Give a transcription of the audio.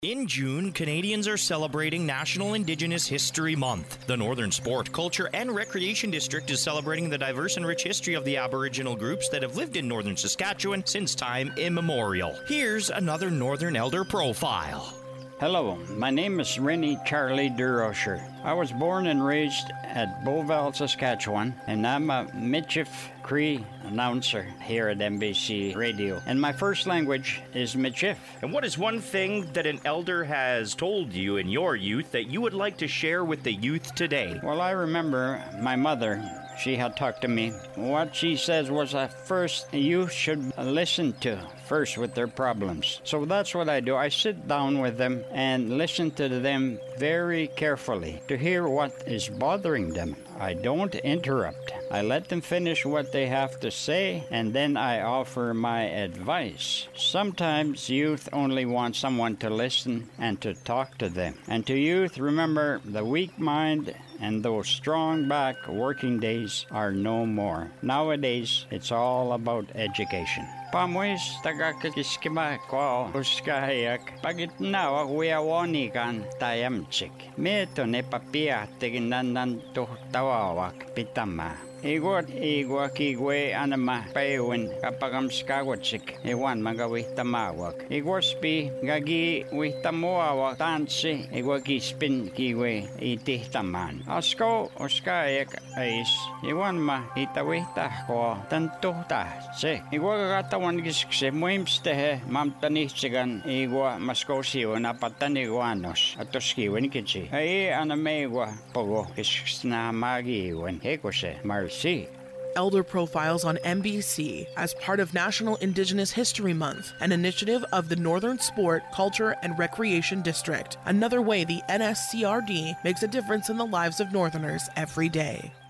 In June, Canadians are celebrating National Indigenous History Month. The Northern Sport, Culture and Recreation District is celebrating the diverse and rich history of the Aboriginal groups that have lived in northern Saskatchewan since time immemorial. Here's another Northern Elder profile. Hello, my name is Rennie Charlie Durocher. I was born and raised at Beauval, Saskatchewan, and I'm a Michif Cree announcer here at MBC Radio. And my first language is Michif. And what is one thing that an elder has told you in your youth that you would like to share with the youth today? Well, I remember my mother. She had talked to me. What she says was that first you should listen to first with their problems. So that's what I do. I sit down with them and listen to them very carefully to hear what is bothering them. I don't interrupt. I let them finish what they have to say, and then I offer my advice. Sometimes youth only want someone to listen and to talk to them. And to youth, remember, the weak mind and those strong back working days are no more. Nowadays, it's all about education. Pamuis tagakiskima ko uskayak pagitnawa wiawonikan tayamchik. Meto ne papia tignanan tuhtawawak pitama. Igwa kigwe anama payawin kapagam skawachik iwan magawih tamawak. Igwaspi gagi wih tamuawak tansi igwa kispin kiwe itih taman. Asko uskayak ais iwan ma itawih tahko tantuh tahsik. Igwa katawan giskse muimstehe mamtanihsigan igwa maskosiwan apataniguanos atoskiwan kitsi. Ay aname igwa pogo kisna magiwan hekose Mars. Elder Profiles on MBC as part of National Indigenous History Month, an initiative of the Northern Sport, Culture and Recreation District. Another way the NSCRD makes a difference in the lives of Northerners every day.